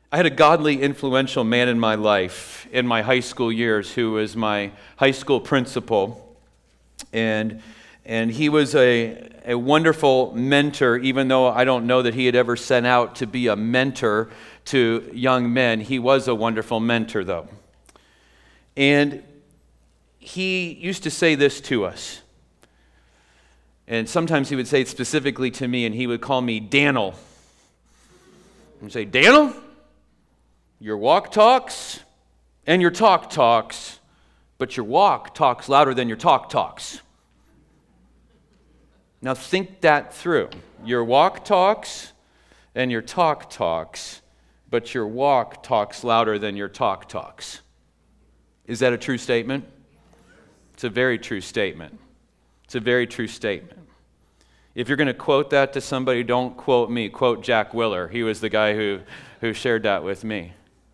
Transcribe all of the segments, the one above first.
I had a godly, influential man in my life in my high school years who was my high school principal. And he was a wonderful mentor, even though I don't know that he had ever sent out to be a mentor to young men. He was a wonderful mentor, though. And he used to say this to us. And sometimes he would say it specifically to me, and he would call me Daniel. And say, Daniel, your walk talks and your talk talks, but your walk talks louder than your talk talks. Now think that through. Your walk talks and your talk talks, but your walk talks louder than your talk talks. Is that a true statement? It's a very true statement. It's a very true statement. If you're going to quote that to somebody, don't quote me. Quote Jack Willer. He was the guy who shared that with me.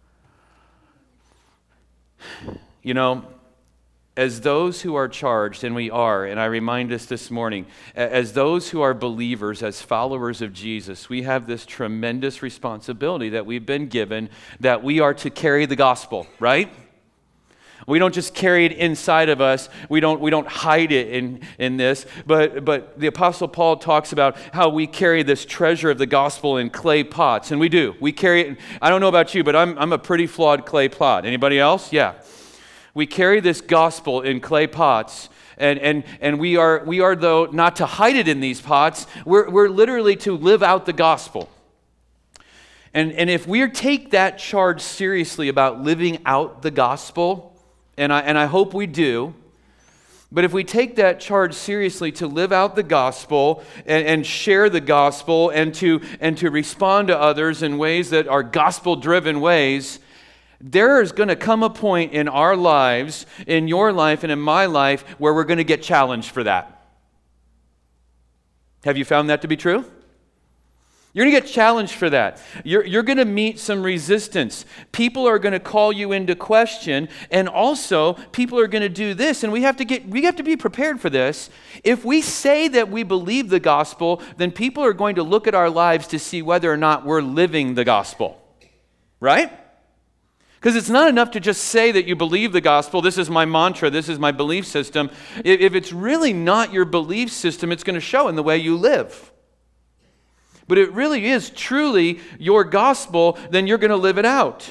You know, as those who are charged, and we are, and I remind us this morning, as those who are believers, as followers of Jesus, we have this tremendous responsibility that we've been given, that we are to carry the gospel, right? We don't just carry it inside of us. We don't hide it in this. But the Apostle Paul talks about how we carry this treasure of the gospel in clay pots, and we do. We carry it. I don't know about you, but I'm a pretty flawed clay pot. Anybody else? Yeah. We carry this gospel in clay pots, and we are though not to hide it in these pots. We're literally to live out the gospel. And if we take that charge seriously about living out the gospel, and I hope we do, but if we take that charge seriously to live out the gospel and share the gospel and to respond to others in ways that are gospel-driven ways, there is going to come a point in our lives, in your life and in my life, where we're going to get challenged for that. Have you found that to be true? You're going to get challenged for that. You're going to meet some resistance. People are going to call you into question, and also people are going to do this, and we have to be prepared for this. If we say that we believe the gospel, then people are going to look at our lives to see whether or not we're living the gospel. Right? Because it's not enough to just say that you believe the gospel, this is my mantra, this is my belief system. If it's really not your belief system, it's going to show in the way you live. But it really is truly your gospel, then you're going to live it out.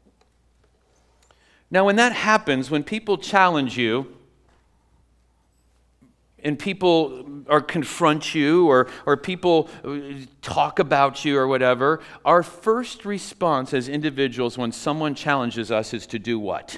Now, when that happens, when people challenge you, and people confront you, or people talk about you or whatever, our first response as individuals when someone challenges us is to do what?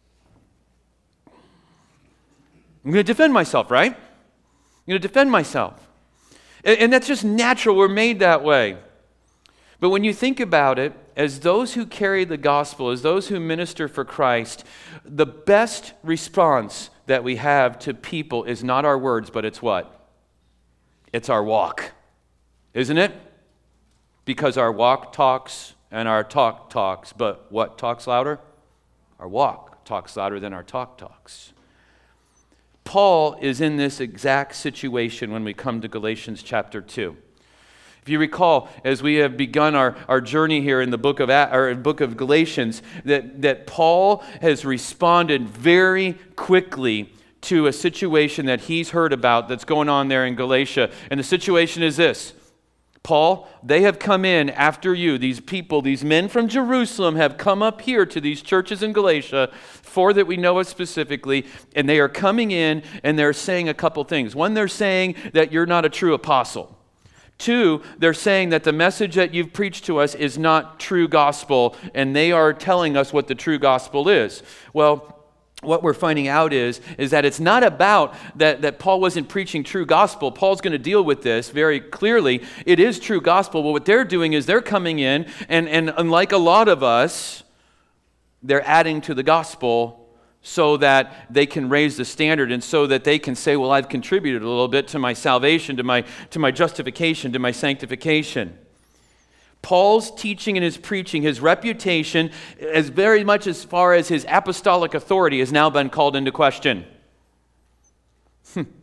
I'm going to defend myself, right? I'm going to defend myself. And that's just natural. We're made that way. But when you think about it, as those who carry the gospel, as those who minister for Christ, the best response that we have to people is not our words, but it's what? It's our walk. Isn't it? Because our walk talks and our talk talks, but what talks louder? Our walk talks louder than our talk talks. Paul is in this exact situation when we come to Galatians chapter 2. If you recall, as we have begun our journey here in the book of Galatians, that Paul has responded very quickly to a situation that he's heard about that's going on there in Galatia. And the situation is this. Paul, they have come in after you. These people, these men from Jerusalem have come up here to these churches in Galatia, four that we know of specifically, and they are coming in and they're saying a couple things. One, they're saying that you're not a true apostle. Two, they're saying that the message that you've preached to us is not true gospel, and they are telling us what the true gospel is. Well, what we're finding out is that it's not about that Paul wasn't preaching true gospel. Paul's going to deal with this very clearly. It is true gospel, but what they're doing is they're coming in, and unlike a lot of us, they're adding to the gospel so that they can raise the standard and so that they can say, well, I've contributed a little bit to my salvation, to my justification, to my sanctification. Paul's teaching and his preaching, his reputation, as very much as far as his apostolic authority, has now been called into question.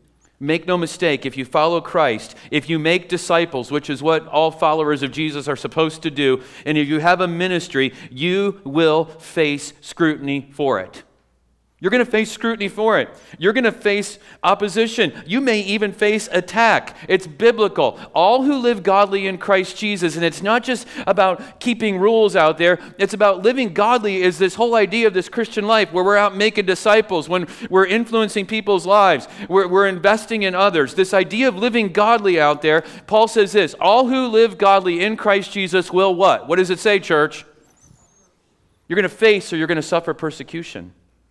Make no mistake, if you follow Christ, if you make disciples, which is what all followers of Jesus are supposed to do, and if you have a ministry, you will face scrutiny for it. You're going to face scrutiny for it. You're going to face opposition. You may even face attack. It's biblical. All who live godly in Christ Jesus, and it's not just about keeping rules out there. It's about living godly is this whole idea of this Christian life where we're out making disciples, when we're influencing people's lives, we're investing in others. This idea of living godly out there, Paul says this, all who live godly in Christ Jesus will what? What does it say, church? You're going to face or you're going to suffer persecution.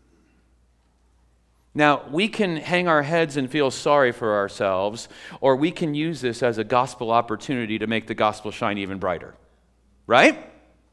Now, we can hang our heads and feel sorry for ourselves, or we can use this as a gospel opportunity to make the gospel shine even brighter. Right?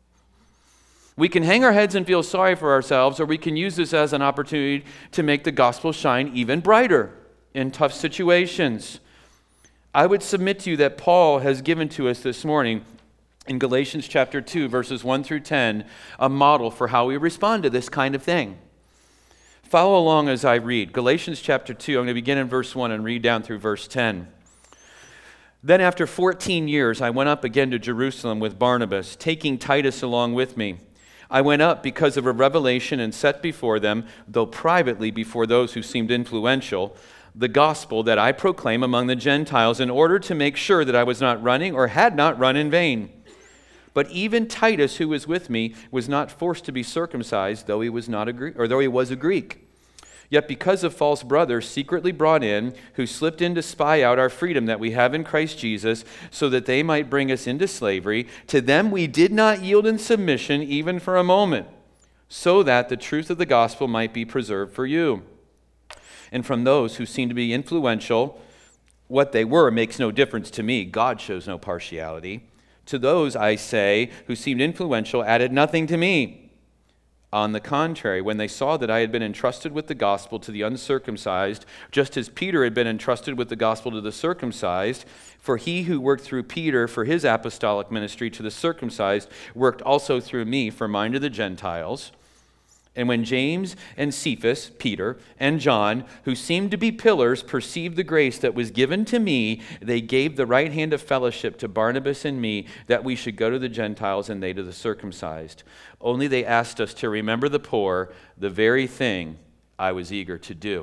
We can hang our heads and feel sorry for ourselves, or we can use this as an opportunity to make the gospel shine even brighter in tough situations. I would submit to you that Paul has given to us this morning in Galatians chapter 2, verses 1 through 10, a model for how we respond to this kind of thing. Follow along as I read. Galatians chapter 2, I'm going to begin in verse 1 and read down through verse 10. Then after 14 years, I went up again to Jerusalem with Barnabas, taking Titus along with me. I went up because of a revelation and set before them, though privately before those who seemed influential, the gospel that I proclaim among the Gentiles in order to make sure that I was not running or had not run in vain. But even Titus, who was with me, was not forced to be circumcised, though he was a Greek. Yet because of false brothers secretly brought in, who slipped in to spy out our freedom that we have in Christ Jesus, so that they might bring us into slavery, to them we did not yield in submission even for a moment, so that the truth of the gospel might be preserved for you. And from those who seem to be influential, what they were makes no difference to me. God shows no partiality. To those, I say, who seemed influential, added nothing to me. On the contrary, when they saw that I had been entrusted with the gospel to the uncircumcised, just as Peter had been entrusted with the gospel to the circumcised, for he who worked through Peter for his apostolic ministry to the circumcised worked also through me for mine to the Gentiles. And when James and Cephas, Peter, and John, who seemed to be pillars, perceived the grace that was given to me, they gave the right hand of fellowship to Barnabas and me, that we should go to the Gentiles and they to the circumcised. Only they asked us to remember the poor, the very thing I was eager to do.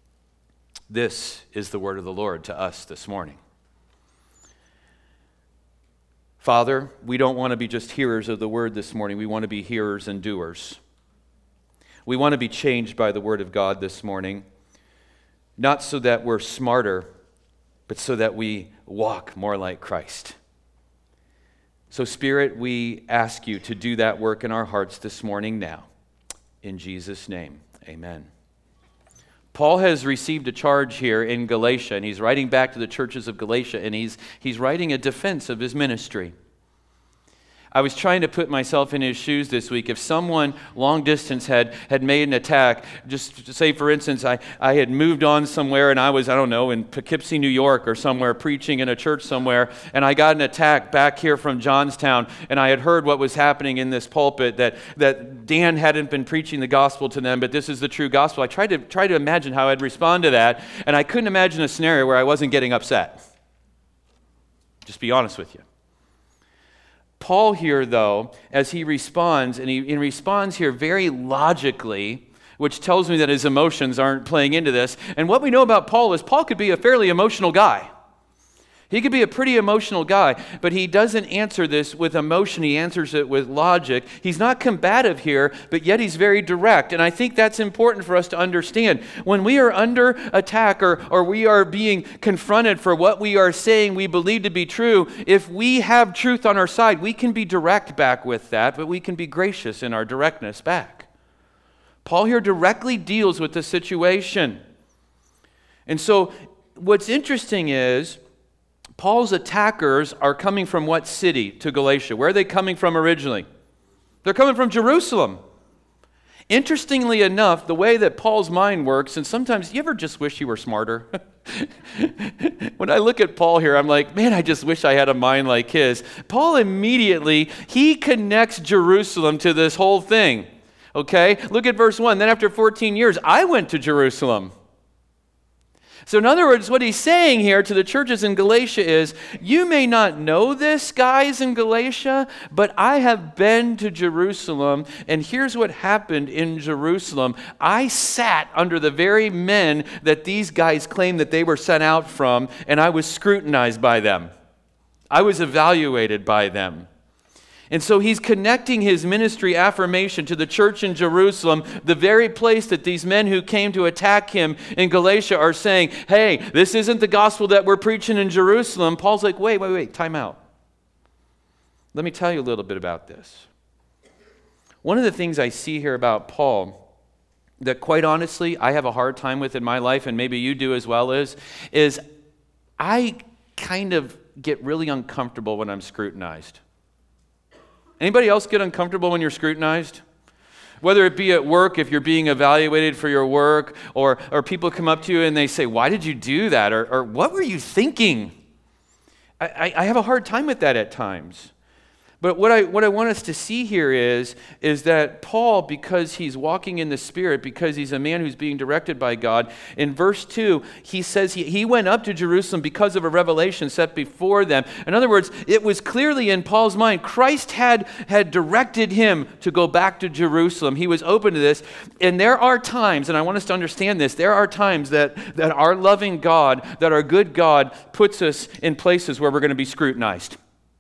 This is the word of the Lord to us this morning. Father, we don't want to be just hearers of the word this morning. We want to be hearers and doers. We want to be changed by the word of God this morning, not so that we're smarter, but so that we walk more like Christ. So, Spirit, we ask you to do that work in our hearts this morning now. In Jesus' name, amen. Paul has received a charge here in Galatia, and he's writing back to the churches of Galatia, and he's writing a defense of his ministry. I was trying to put myself in his shoes this week. If someone long distance had made an attack, just to say, for instance, I had moved on somewhere and I was, in Poughkeepsie, New York or somewhere, preaching in a church somewhere, and I got an attack back here from Johnstown, and I had heard what was happening in this pulpit, that Dan hadn't been preaching the gospel to them, but this is the true gospel. I tried to imagine how I'd respond to that, and I couldn't imagine a scenario where I wasn't getting upset. Just be honest with you. Paul here, though, as he responds, and he responds here very logically, which tells me that his emotions aren't playing into this. And what we know about Paul is Paul could be a fairly emotional guy. He could be a pretty emotional guy, but he doesn't answer this with emotion. He answers it with logic. He's not combative here, but yet he's very direct. And I think that's important for us to understand. When we are under attack or we are being confronted for what we are saying we believe to be true, if we have truth on our side, we can be direct back with that, but we can be gracious in our directness back. Paul here directly deals with the situation. And so what's interesting is, Paul's attackers are coming from what city to Galatia? Where are they coming from originally? They're coming from Jerusalem. Interestingly enough, the way that Paul's mind works, and sometimes, you ever just wish you were smarter? When I look at Paul here, I'm like, man, I just wish I had a mind like his. Paul immediately, he connects Jerusalem to this whole thing. Okay? Look at verse 1. Then after 14 years, I went to Jerusalem. So in other words, what he's saying here to the churches in Galatia is, you may not know this, guys in Galatia, but I have been to Jerusalem, and here's what happened in Jerusalem. I sat under the very men that these guys claim that they were sent out from, and I was scrutinized by them. I was evaluated by them. And so he's connecting his ministry affirmation to the church in Jerusalem, the very place that these men who came to attack him in Galatia are saying, hey, this isn't the gospel that we're preaching in Jerusalem. Paul's like, wait, time out. Let me tell you a little bit about this. One of the things I see here about Paul that quite honestly I have a hard time with in my life, and maybe you do as well, is I kind of get really uncomfortable when I'm scrutinized. Anybody else get uncomfortable when you're scrutinized? Whether it be at work, if you're being evaluated for your work, or people come up to you and they say, why did you do that? Or what were you thinking? I have a hard time with that at times. But what I want us to see here is that Paul, because he's walking in the Spirit, because he's a man who's being directed by God, in verse 2, he says he went up to Jerusalem because of a revelation set before them. In other words, it was clearly in Paul's mind. Christ had directed him to go back to Jerusalem. He was open to this. And there are times, and I want us to understand this, there are times that our loving God, that our good God puts us in places where we're going to be scrutinized.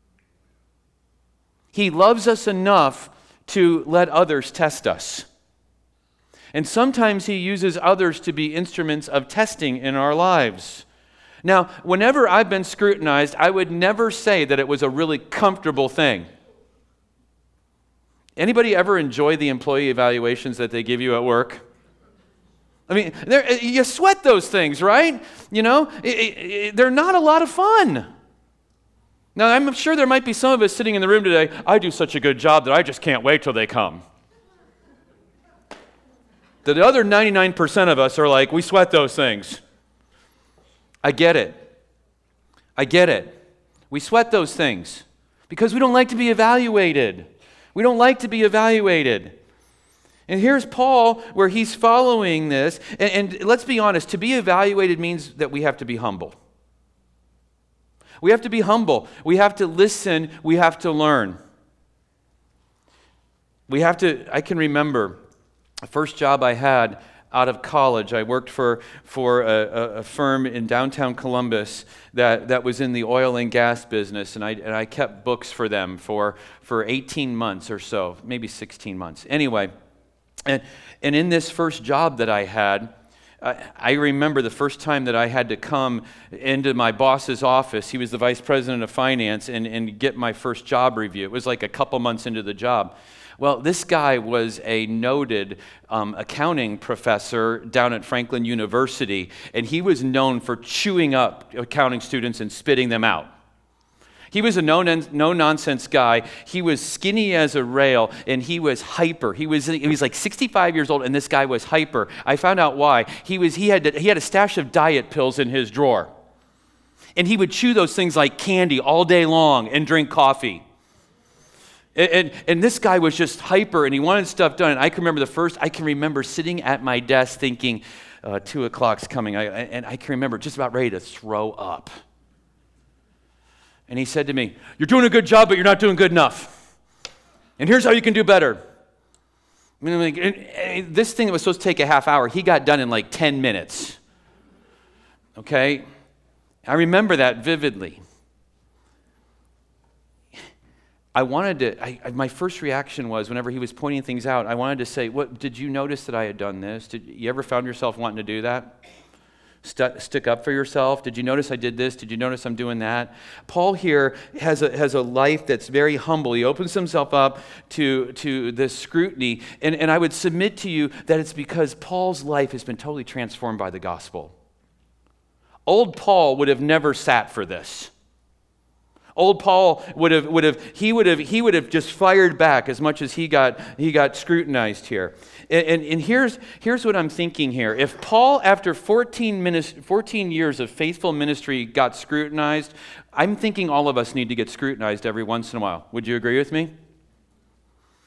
He loves us enough to let others test us. And sometimes he uses others to be instruments of testing in our lives. Now, whenever I've been scrutinized, I would never say that it was a really comfortable thing. Anybody ever enjoy the employee evaluations that they give you at work? I mean, you sweat those things, right? You know, they're not a lot of fun. Now, I'm sure there might be some of us sitting in the room today, I do such a good job that I just can't wait till they come. The other 99% of us are like, we sweat those things. I get it. We sweat those things because we don't like to be evaluated. And here's Paul where he's following this. And let's be honest, to be evaluated means that we have to be humble. We have to be humble. We have to listen. We have to learn. I can remember the first job I had out of college. I worked for a firm in downtown Columbus that was in the oil and gas business, and I kept books for them for 18 months or so, maybe 16 months. Anyway, and in this first job that I had, I remember the first time that I had to come into my boss's office. He was the vice president of finance and get my first job review. It was like a couple months into the job. Well, this guy was a noted accounting professor down at Franklin University, and he was known for chewing up accounting students and spitting them out. He was a no-nonsense guy. He was skinny as a rail, and he was hyper. He was like 65 years old, and this guy was hyper. I found out why. He had a stash of diet pills in his drawer, and he would chew those things like candy all day long and drink coffee. And this guy was just hyper, and he wanted stuff done. And I can remember sitting at my desk thinking, 2 o'clock's coming, and I can remember just about ready to throw up. And he said to me, you're doing a good job, but you're not doing good enough. And here's how you can do better. I mean, this thing that was supposed to take a half hour, he got done in like 10 minutes. Okay? I remember that vividly. My first reaction was, whenever he was pointing things out, I wanted to say, "What did you notice that I had done this? Did you ever found yourself wanting to do that? Stick up for yourself? Did you notice I did this? Did you notice I'm doing that?" Paul here has a life that's very humble. He opens himself up to this scrutiny. And I would submit to you that it's because Paul's life has been totally transformed by the gospel. Old Paul would have never sat for this. Old Paul would have just fired back as much as he got scrutinized here. And here's what I'm thinking here. If Paul, after 14 years of faithful ministry, got scrutinized, I'm thinking all of us need to get scrutinized every once in a while. Would you agree with me?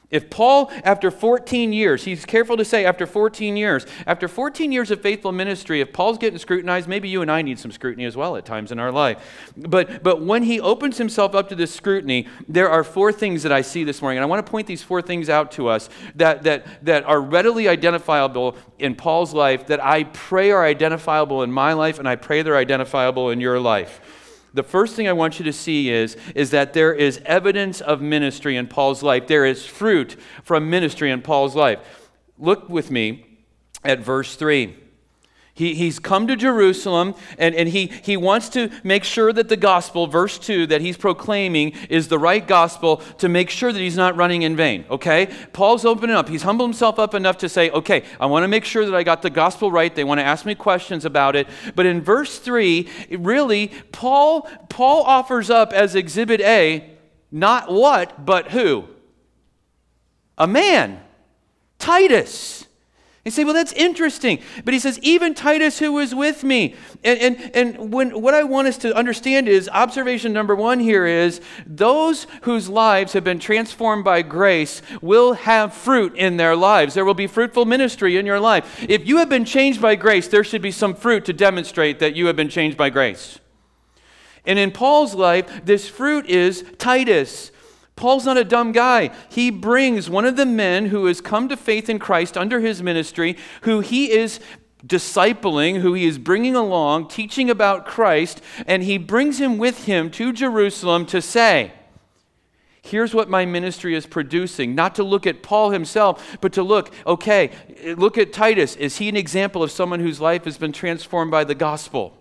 If Paul, after 14 years, he's careful to say after 14 years of faithful ministry, if Paul's getting scrutinized, maybe you and I need some scrutiny as well at times in our life. But when he opens himself up to this scrutiny, there are 4 things that I see this morning. And I want to point these 4 things out to us that are readily identifiable in Paul's life, that I pray are identifiable in my life, and I pray they're identifiable in your life. The first thing I want you to see is that there is evidence of ministry in Paul's life. There is fruit from ministry in Paul's life. Look with me at verse 3. He's come to Jerusalem, and he wants to make sure that the gospel, verse 2, that he's proclaiming is the right gospel, to make sure that he's not running in vain, okay? Paul's opening up. He's humbled himself up enough to say, okay, I want to make sure that I got the gospel right. They want to ask me questions about it. But in verse 3, really, Paul offers up as exhibit A, not what, but who? A man, Titus. You say, well, that's interesting. But he says, even Titus who was with me. What I want us to understand is, observation number 1 here is, those whose lives have been transformed by grace will have fruit in their lives. There will be fruitful ministry in your life. If you have been changed by grace, there should be some fruit to demonstrate that you have been changed by grace. And in Paul's life, this fruit is Titus. Paul's not a dumb guy. He brings one of the men who has come to faith in Christ under his ministry, who he is discipling, who he is bringing along, teaching about Christ, and he brings him with him to Jerusalem to say, here's what my ministry is producing. Not to look at Paul himself, but to look at Titus. Is he an example of someone whose life has been transformed by the gospel?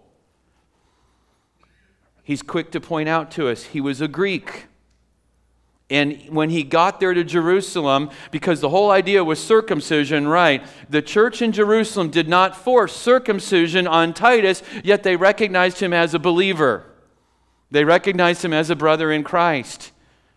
He's quick to point out to us, he was a Greek. And when he got there to Jerusalem, because the whole idea was circumcision, right? The church in Jerusalem did not force circumcision on Titus, yet they recognized him as a believer. They recognized him as a brother in Christ.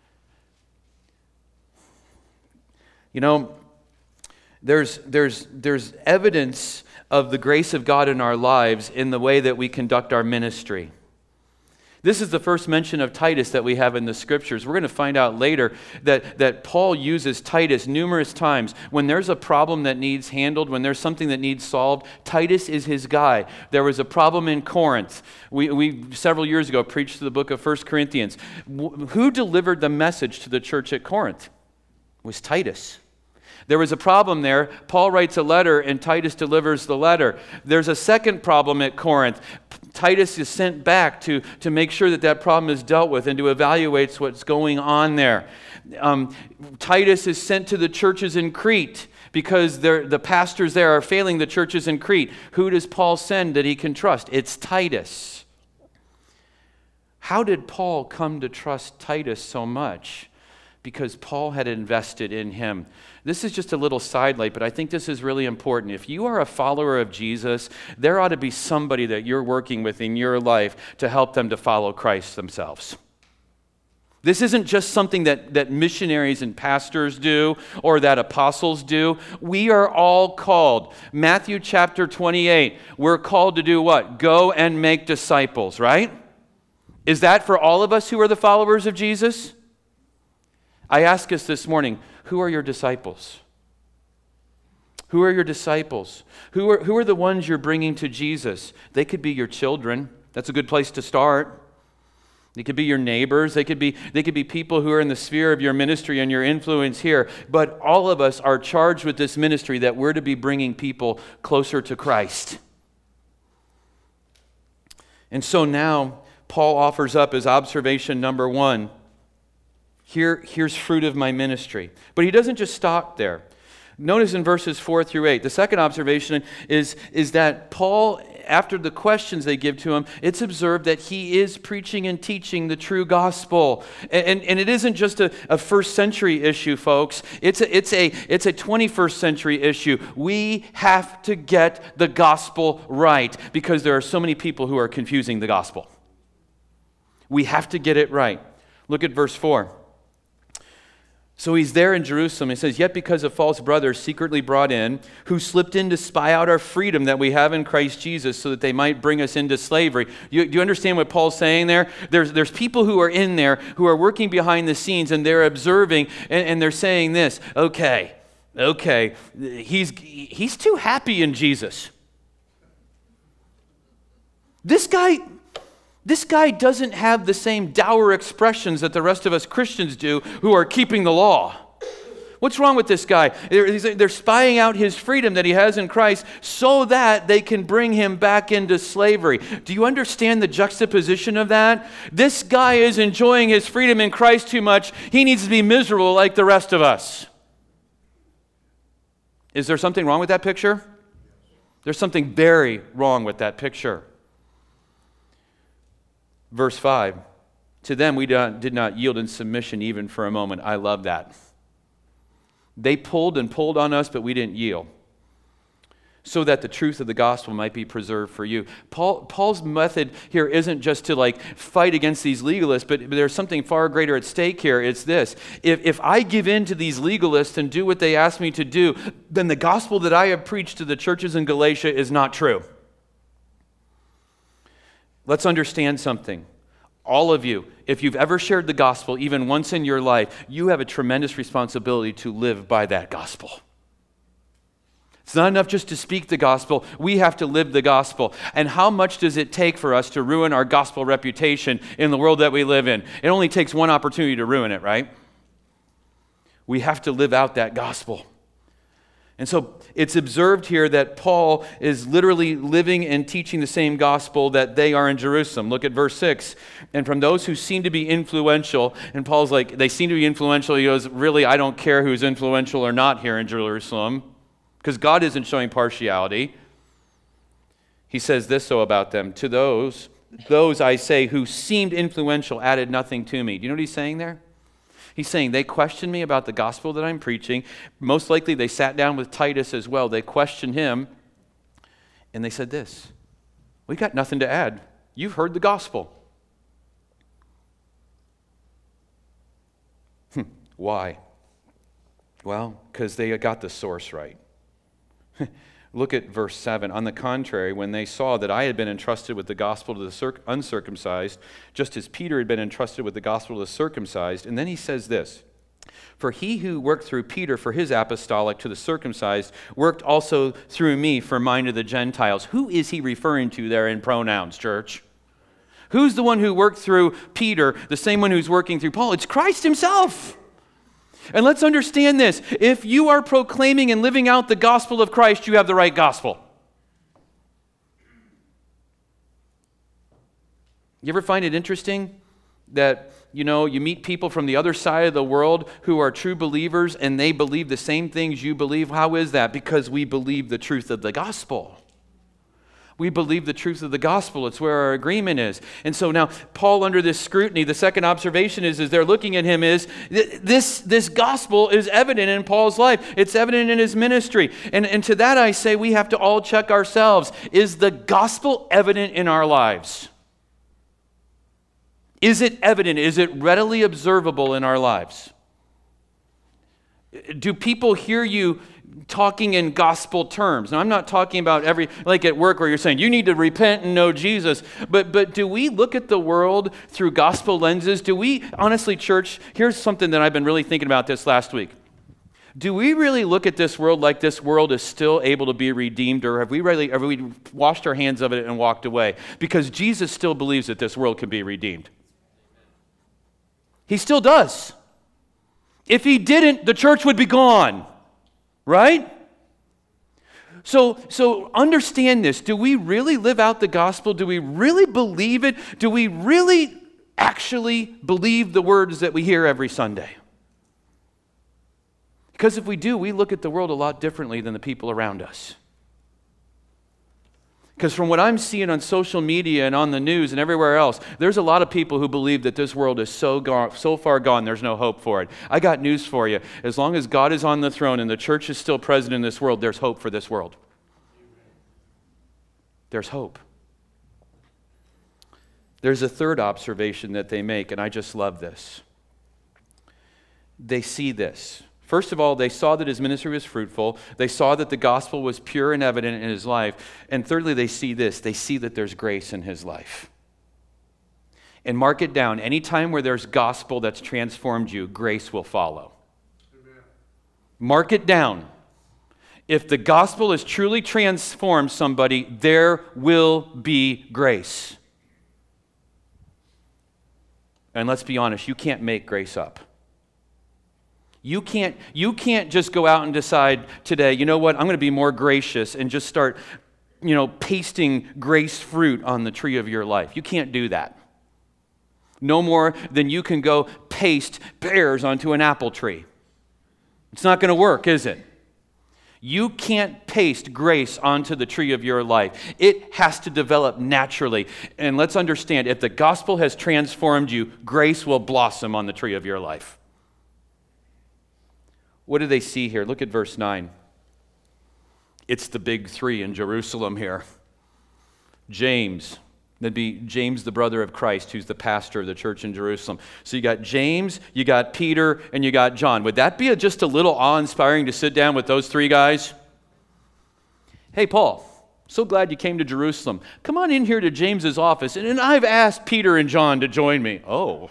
You know, there's evidence of the grace of God in our lives in the way that we conduct our ministry. This is the first mention of Titus that we have in the Scriptures. We're going to find out later that Paul uses Titus numerous times. When there's a problem that needs handled, when there's something that needs solved, Titus is his guy. There was a problem in Corinth. We several years ago preached the book of 1 Corinthians. Who delivered the message to the church at Corinth? It was Titus. There was a problem there. Paul writes a letter and Titus delivers the letter. There's a second problem at Corinth. Titus is sent back to make sure that problem is dealt with and to evaluate what's going on there. Titus is sent to the churches in Crete because the pastors there are failing the churches in Crete. Who does Paul send that he can trust? It's Titus. How did Paul come to trust Titus so much? Because Paul had invested in him. This is just a little sidelight, but I think this is really important. If you are a follower of Jesus, there ought to be somebody that you're working with in your life to help them to follow Christ themselves. This isn't just something that missionaries and pastors do or that apostles do. We are all called. Matthew chapter 28, we're called to do what? Go and make disciples, right? Is that for all of us who are the followers of Jesus? I ask us this morning, who are your disciples? Who are your disciples? Who are the ones you're bringing to Jesus? They could be your children. That's a good place to start. They could be your neighbors. They could be people who are in the sphere of your ministry and your influence here. But all of us are charged with this ministry that we're to be bringing people closer to Christ. And so now Paul offers up as observation number 1. Here's fruit of my ministry. But he doesn't just stop there. Notice in verses 4 through 8, the second observation is that Paul, after the questions they give to him, it's observed that he is preaching and teaching the true gospel. And it isn't just a first century issue, folks. It's a 21st century issue. We have to get the gospel right because there are so many people who are confusing the gospel. We have to get it right. Look at verse 4. So he's there in Jerusalem. He says, yet because of false brothers secretly brought in, who slipped in to spy out our freedom that we have in Christ Jesus so that they might bring us into slavery. Do you understand what Paul's saying there? There's people who are in there who are working behind the scenes, and they're observing, and they're saying this, okay, he's too happy in Jesus. This guy doesn't have the same dour expressions that the rest of us Christians do who are keeping the law. What's wrong with this guy? They're spying out his freedom that he has in Christ so that they can bring him back into slavery. Do you understand the juxtaposition of that? This guy is enjoying his freedom in Christ too much. He needs to be miserable like the rest of us. Is there something wrong with that picture? There's something very wrong with that picture. Verse 5, to them we did not yield in submission even for a moment. I love that. They pulled and pulled on us, but we didn't yield, so that the truth of the gospel might be preserved for you. Paul's method here isn't just to fight against these legalists, but there's something far greater at stake here. It's this. If I give in to these legalists and do what they ask me to do, then the gospel that I have preached to the churches in Galatia is not true. Let's understand something. All of you, if you've ever shared the gospel even once in your life, you have a tremendous responsibility to live by that gospel. It's not enough just to speak the gospel. We have to live the gospel. And how much does it take for us to ruin our gospel reputation in the world that we live in? It only takes one opportunity to ruin it, right? We have to live out that gospel. And so it's observed here that Paul is literally living and teaching the same gospel that they are in Jerusalem. Look at verse 6. And from those who seem to be influential, and Paul's like, they seem to be influential. He goes, really, I don't care who's influential or not here in Jerusalem, because God isn't showing partiality. He says this so about them, to those I say who seemed influential added nothing to me. Do you know what he's saying there? He's saying they questioned me about the gospel that I'm preaching. Most likely they sat down with Titus as well. They questioned him, and they said this, we got nothing to add. You've heard the gospel. Why? Well, because they got the source right. Look at verse 7. On the contrary, when they saw that I had been entrusted with the gospel to the uncircumcised, just as Peter had been entrusted with the gospel to the circumcised, and then he says this, for he who worked through Peter for his apostolic to the circumcised worked also through me for mine to the Gentiles. Who is he referring to there in pronouns, church? Who's the one who worked through Peter, the same one who's working through Paul? It's Christ himself. And let's understand this. If you are proclaiming and living out the gospel of Christ, you have the right gospel. You ever find it interesting that, you meet people from the other side of the world who are true believers and they believe the same things you believe? How is that? Because we believe the truth of the gospel. We believe the truth of the gospel. It's where our agreement is. And so now, Paul, under this scrutiny, the second observation is they're looking at him is, this gospel is evident in Paul's life. It's evident in his ministry. And to that I say, we have to all check ourselves. Is the gospel evident in our lives? Is it evident? Is it readily observable in our lives? Do people hear you talking in gospel terms? Now, I'm not talking about like at work where you're saying, you need to repent and know Jesus. But do we look at the world through gospel lenses? Do we, honestly, church, here's something that I've been really thinking about this last week. Do we really look at this world like this world is still able to be redeemed, or have we washed our hands of it and walked away? Because Jesus still believes that this world can be redeemed. He still does. If he didn't, the church would be gone. Right? So understand this. Do we really live out the gospel? Do we really believe it? Do we really actually believe the words that we hear every Sunday? Because if we do, we look at the world a lot differently than the people around us. Because from what I'm seeing on social media and on the news and everywhere else, there's a lot of people who believe that this world is so far gone, there's no hope for it. I got news for you. As long as God is on the throne and the church is still present in this world, there's hope for this world. There's hope. There's a third observation that they make, and I just love this. they see this. First of all, they saw that his ministry was fruitful. They saw that the gospel was pure and evident in his life. And thirdly, they see this. They see that there's grace in his life. And mark it down. Anytime where there's gospel that's transformed you, grace will follow. Amen. Mark it down. If the gospel has truly transformed somebody, there will be grace. And let's be honest, you can't make grace up. You can't just go out and decide today, you know what, I'm going to be more gracious and just start, pasting grace fruit on the tree of your life. You can't do that. No more than you can go paste pears onto an apple tree. It's not going to work, is it? You can't paste grace onto the tree of your life. It has to develop naturally. And let's understand, if the gospel has transformed you, grace will blossom on the tree of your life. What do they see here? Look at verse 9. It's the big three in Jerusalem here. James. That'd be James, the brother of Christ, who's the pastor of the church in Jerusalem. So you got James, you got Peter, and you got John. Would that be just a little awe-inspiring to sit down with those three guys? Hey, Paul, so glad you came to Jerusalem. Come on in here to James's office, and I've asked Peter and John to join me. Oh.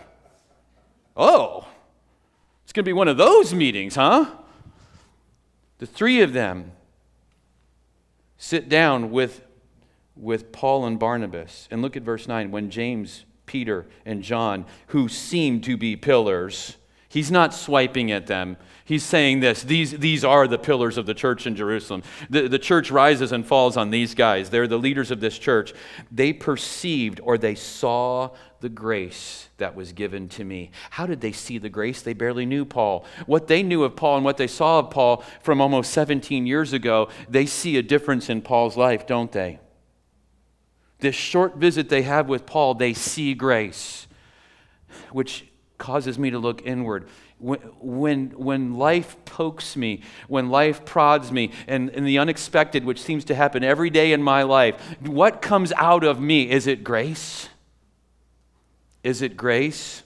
It's going to be one of those meetings, huh? The three of them sit down with Paul and Barnabas. And look at verse 9. When James, Peter, and John, who seem to be pillars, he's not swiping at them. He's saying this. These are the pillars of the church in Jerusalem. The church rises and falls on these guys. They're the leaders of this church. They perceived or they saw the grace that was given to me. How did they see the grace? They barely knew Paul. What they knew of Paul and what they saw of Paul from almost 17 years ago, they see a difference in Paul's life, don't they? This short visit they have with Paul, they see grace, which causes me to look inward. When life pokes me, when life prods me, and the unexpected, which seems to happen every day in my life, what comes out of me? Is it grace? Is it grace?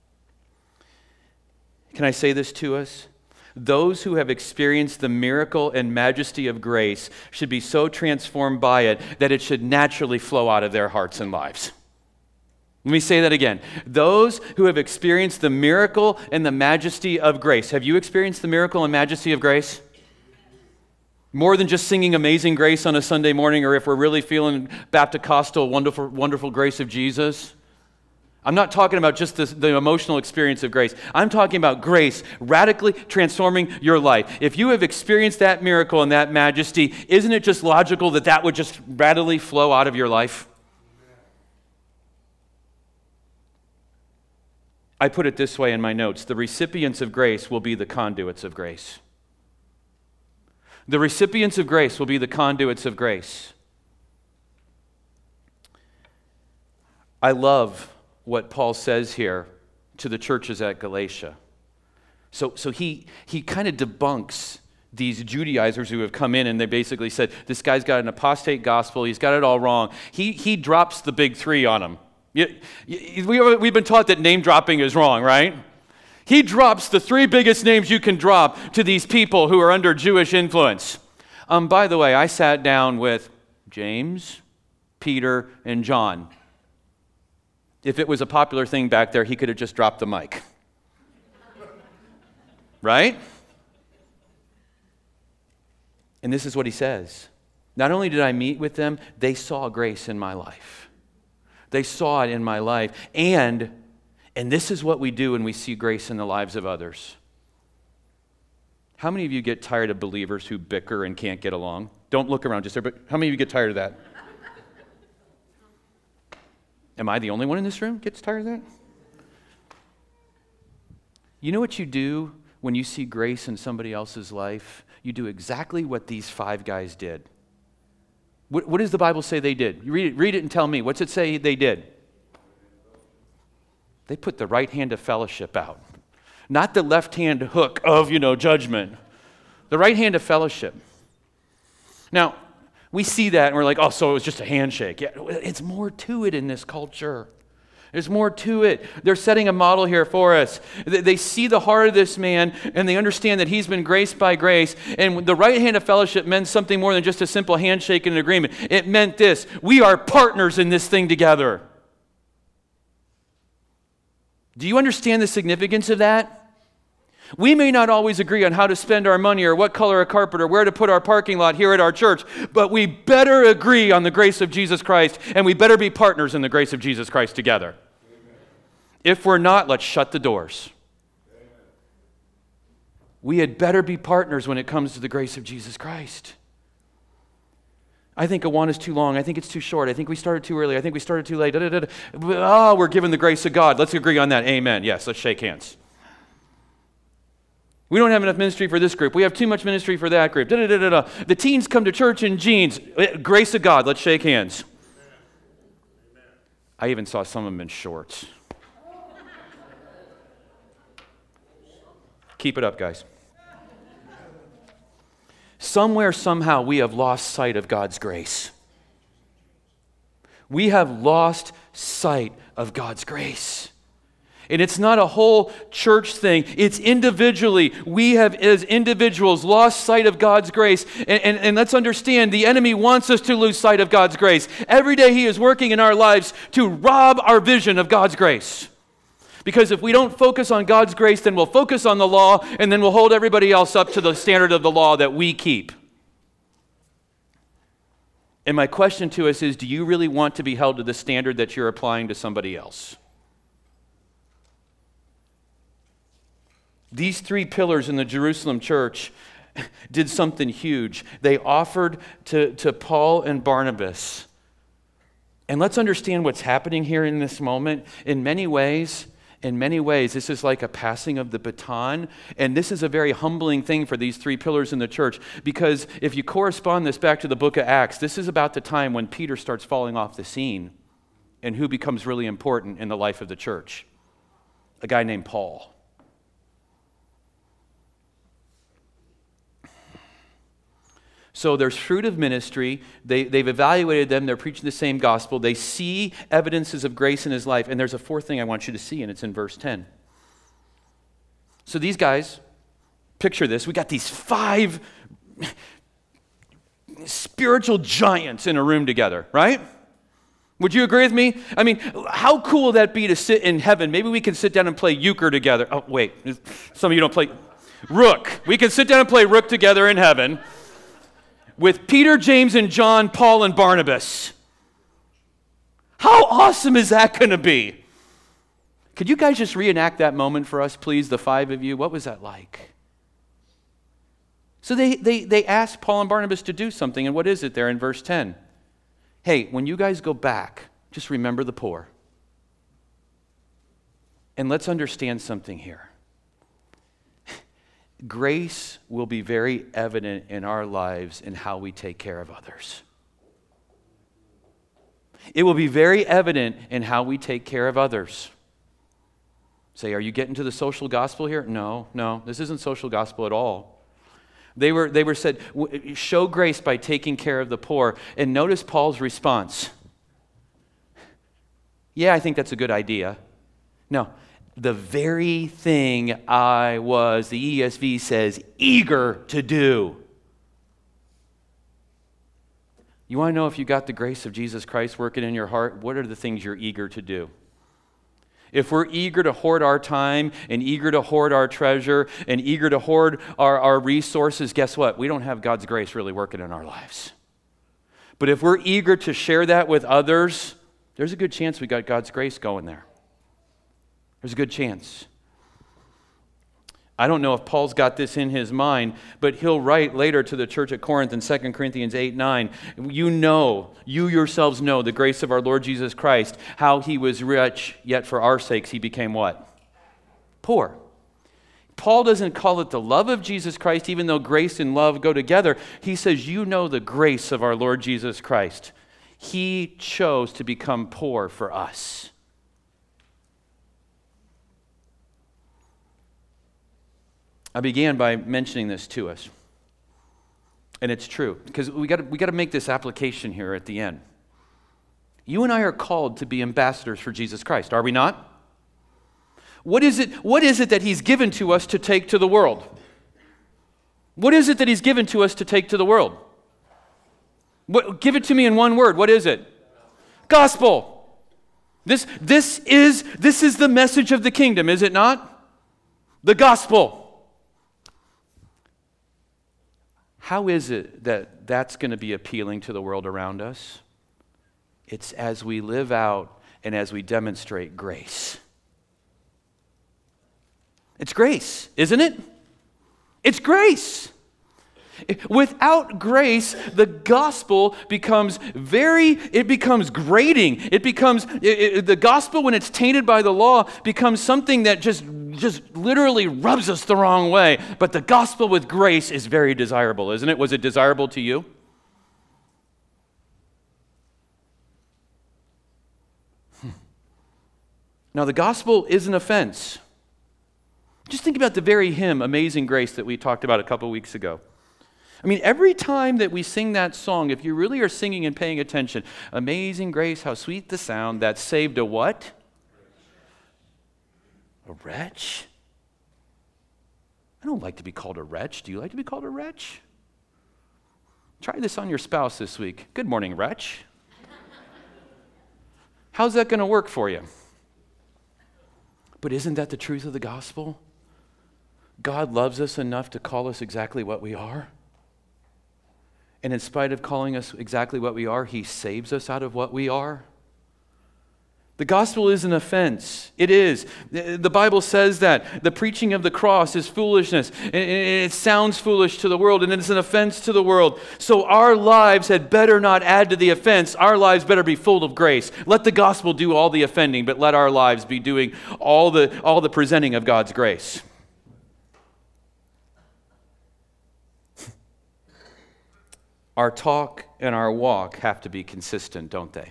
Can I say this to us? Those who have experienced the miracle and majesty of grace should be so transformed by it that it should naturally flow out of their hearts and lives. Let me say that again. Those who have experienced the miracle and the majesty of grace. Have you experienced the miracle and majesty of grace? More than just singing Amazing Grace on a Sunday morning, or if we're really feeling Baptist-costal, wonderful, wonderful grace of Jesus. I'm not talking about just the emotional experience of grace. I'm talking about grace radically transforming your life. If you have experienced that miracle and that majesty, isn't it just logical that that would just radically flow out of your life? I put it this way in my notes. The recipients of grace will be the conduits of grace. The recipients of grace will be the conduits of grace. I love what Paul says here to the churches at Galatia. So he kind of debunks these Judaizers who have come in and they basically said, this guy's got an apostate gospel, he's got it all wrong. He drops the big three on them. We've been taught that name dropping is wrong, right? He drops the three biggest names you can drop to these people who are under Jewish influence. By the way, I sat down with James, Peter, and John. If it was a popular thing back there, he could have just dropped the mic. Right? And this is what he says. Not only did I meet with them, they saw grace in my life. They saw it in my life. And this is what we do when we see grace in the lives of others. How many of you get tired of believers who bicker and can't get along? Don't look around just there, but how many of you get tired of that? Am I the only one in this room gets tired of that? You know what you do when you see grace in somebody else's life? You do exactly what these five guys did. What does the Bible say they did? You read it and tell me. What's it say they did? They put the right hand of fellowship out. Not the left hand hook of, judgment. The right hand of fellowship. Now, we see that and we're like, oh, so it was just a handshake. Yeah, it's more to it in this culture. There's more to it. They're setting a model here for us. They see the heart of this man, and they understand that he's been graced by grace. And the right hand of fellowship meant something more than just a simple handshake and agreement. It meant this: we are partners in this thing together. Do you understand the significance of that? We may not always agree on how to spend our money or what color of carpet or where to put our parking lot here at our church, but we better agree on the grace of Jesus Christ, and we better be partners in the grace of Jesus Christ together. Amen. If we're not, let's shut the doors. Amen. We had better be partners when it comes to the grace of Jesus Christ. I think Awana is too long. I think it's too short. I think we started too early. I think we started too late. Oh, we're given the grace of God. Let's agree on that. Amen. Yes, let's shake hands. We don't have enough ministry for this group. We have too much ministry for that group. The teens come to church in jeans. Grace of God. Let's shake hands. Amen. I even saw some of them in shorts. Keep it up, guys. Somewhere, somehow, we have lost sight of God's grace. We have lost sight of God's grace. And it's not a whole church thing. It's individually. We have, as individuals, lost sight of God's grace. And let's understand, the enemy wants us to lose sight of God's grace. Every day he is working in our lives to rob our vision of God's grace. Because if we don't focus on God's grace, then we'll focus on the law, and then we'll hold everybody else up to the standard of the law that we keep. And my question to us is, do you really want to be held to the standard that you're applying to somebody else? These three pillars in the Jerusalem church did something huge. They offered to Paul and Barnabas. And let's understand what's happening here in this moment. In many ways, this is like a passing of the baton. And this is a very humbling thing for these three pillars in the church. Because if you correspond this back to the book of Acts, this is about the time when Peter starts falling off the scene and who becomes really important in the life of the church. A guy named Paul. So there's fruit of ministry. They've evaluated them. They're preaching the same gospel. They see evidences of grace in his life. And there's a fourth thing I want you to see, and it's in verse 10. So these guys, picture this. We got these 5 spiritual giants in a room together, right? Would you agree with me? I mean, how cool would that be to sit in heaven? Maybe we can sit down and play euchre together. Oh, wait. Some of you don't play rook. We can sit down and play rook together in heaven. With Peter, James, and John, Paul, and Barnabas. How awesome is that going to be? Could you guys just reenact that moment for us, please, the 5 of you? What was that like? So they asked Paul and Barnabas to do something, and what is it there in verse 10? Hey, when you guys go back, just remember the poor. And let's understand something here. Grace will be very evident in our lives in how we take care of others. It will be very evident in how we take care of others. Say, are you getting to the social gospel here? No, this isn't social gospel at all. They were said, show grace by taking care of the poor. And notice Paul's response. Yeah, I think that's a good idea. No. The very thing I was, the ESV says, eager to do. You want to know if you got the grace of Jesus Christ working in your heart? What are the things you're eager to do? If we're eager to hoard our time and eager to hoard our treasure and eager to hoard our resources, guess what? We don't have God's grace really working in our lives. But if we're eager to share that with others, there's a good chance we got God's grace going there. There's a good chance. I don't know if Paul's got this in his mind, but he'll write later to the church at Corinth in 2 Corinthians 8:9. You yourselves know the grace of our Lord Jesus Christ, how he was rich, yet for our sakes he became what? Poor. Paul doesn't call it the love of Jesus Christ, even though grace and love go together. He says, you know the grace of our Lord Jesus Christ. He chose to become poor for us. I began by mentioning this to us, and it's true, because we got to make this application here at the end. You and I are called to be ambassadors for Jesus Christ, are we not? What is it that he's given to us to take to the world? What is it that he's given to us to take to the world? Give it to me in one word. What is it? Gospel. This is the message of the kingdom, is it not? The gospel. How is it that that's going to be appealing to the world around us? It's as we live out and as we demonstrate grace. It's grace, isn't it? It's grace. Without grace, the gospel becomes grating. The gospel, when it's tainted by the law, becomes something that just literally rubs us the wrong way. But the gospel with grace is very desirable, isn't it? Was it desirable to you? Now, the gospel is an offense. Just think about the very hymn, Amazing Grace, that we talked about a couple weeks ago. I mean, every time that we sing that song, if you really are singing and paying attention, Amazing Grace, how sweet the sound that saved a what? A wretch? I don't like to be called a wretch. Do you like to be called a wretch? Try this on your spouse this week. Good morning, wretch. How's that going to work for you? But isn't that the truth of the gospel? God loves us enough to call us exactly what we are. And in spite of calling us exactly what we are, he saves us out of what we are. The gospel is an offense. It is. The Bible says that the preaching of the cross is foolishness. It sounds foolish to the world, and it's an offense to the world. So our lives had better not add to the offense. Our lives better be full of grace. Let the gospel do all the offending, but let our lives be doing all the presenting of God's grace. Our talk and our walk have to be consistent, don't they?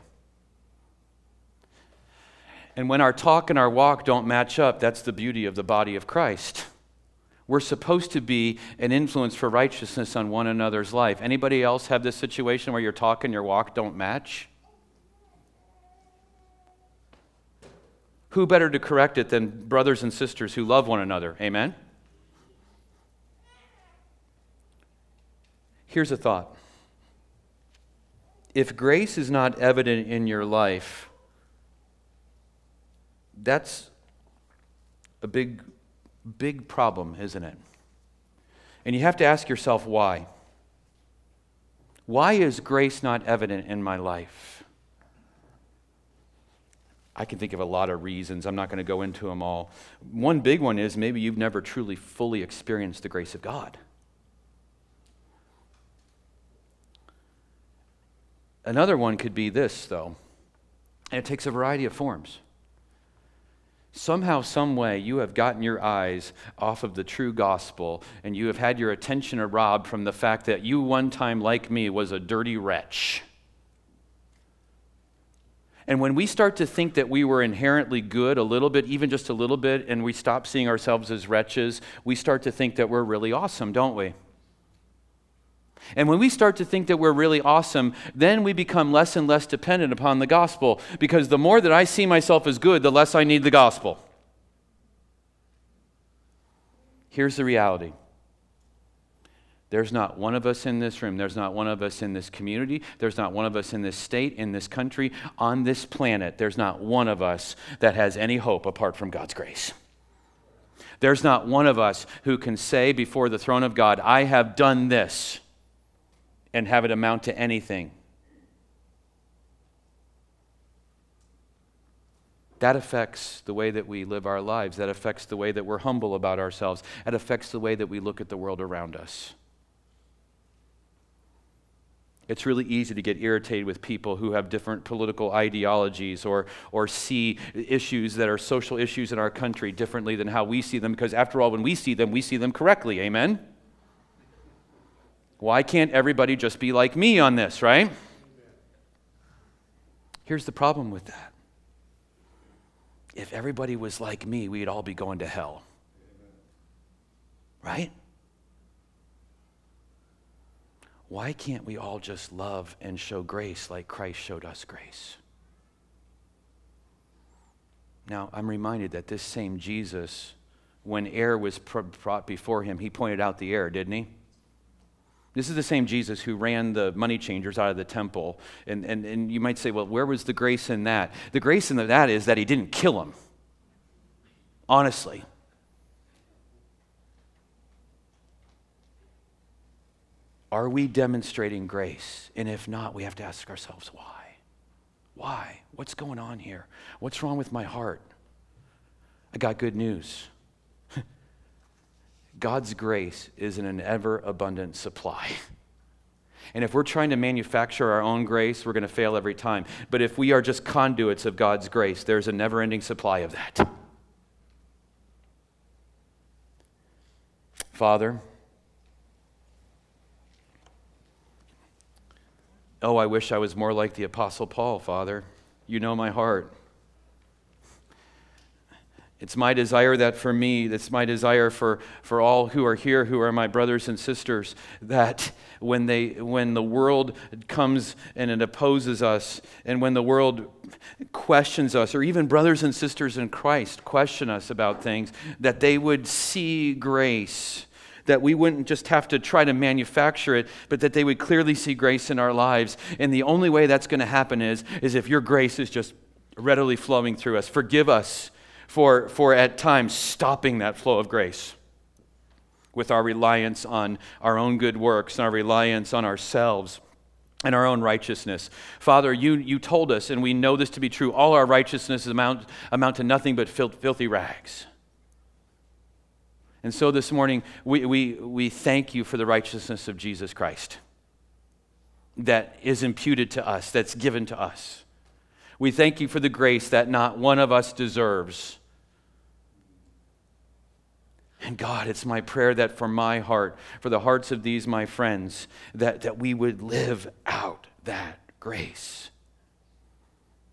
And when our talk and our walk don't match up, that's the beauty of the body of Christ. We're supposed to be an influence for righteousness on one another's life. Anybody else have this situation where your talk and your walk don't match? Who better to correct it than brothers and sisters who love one another? Amen? Here's a thought. If grace is not evident in your life, that's a big problem, isn't it? And you have to ask yourself why. Why is grace not evident in my life? I can think of a lot of reasons. I'm not going to go into them all. One big one is maybe you've never truly fully experienced the grace of God. Another one could be this, though, and it takes a variety of forms. Somehow, some way, you have gotten your eyes off of the true gospel, and you have had your attention robbed from the fact that you one time, like me, was a dirty wretch. And when we start to think that we were inherently good a little bit, even just a little bit, and we stop seeing ourselves as wretches, we start to think that we're really awesome, don't we? And when we start to think that we're really awesome, then we become less and less dependent upon the gospel, because the more that I see myself as good, the less I need the gospel. Here's the reality. There's not one of us in this room, there's not one of us in this community, there's not one of us in this state, in this country, on this planet, there's not one of us that has any hope apart from God's grace. There's not one of us who can say before the throne of God, I have done this, and have it amount to anything. That affects the way that we live our lives. That affects the way that we're humble about ourselves. That affects the way that we look at the world around us. It's really easy to get irritated with people who have different political ideologies or see issues that are social issues in our country differently than how we see them, because after all, when we see them correctly. Amen? Why can't everybody just be like me on this, right? Here's the problem with that. If everybody was like me, we'd all be going to hell. Right? Why can't we all just love and show grace like Christ showed us grace? Now, I'm reminded that this same Jesus, when error was brought before him, he pointed out the error, didn't he? This is the same Jesus who ran the money changers out of the temple. And you might say, well, where was the grace in that? The grace in that is that he didn't kill them. Honestly. Are we demonstrating grace? And if not, we have to ask ourselves, why? Why? What's going on here? What's wrong with my heart? I got good news. God's grace is in an ever-abundant supply. And if we're trying to manufacture our own grace, we're going to fail every time. But if we are just conduits of God's grace, there's a never-ending supply of that. Father, oh, I wish I was more like the Apostle Paul, Father. You know my heart. It's my desire that for me, it's my desire for all who are here, who are my brothers and sisters, that when the world comes and it opposes us, and when the world questions us, or even brothers and sisters in Christ question us about things, that they would see grace, that we wouldn't just have to try to manufacture it, but that they would clearly see grace in our lives. And the only way that's going to happen is if your grace is just readily flowing through us. Forgive us for at times stopping that flow of grace with our reliance on our own good works and our reliance on ourselves and our own righteousness. Father, you told us, and we know this to be true, all our righteousness amount to nothing but filthy rags. And so this morning, we thank you for the righteousness of Jesus Christ that is imputed to us, that's given to us. We thank you for the grace that not one of us deserves. And God, it's my prayer that for my heart, for the hearts of these my friends, that we would live out that grace.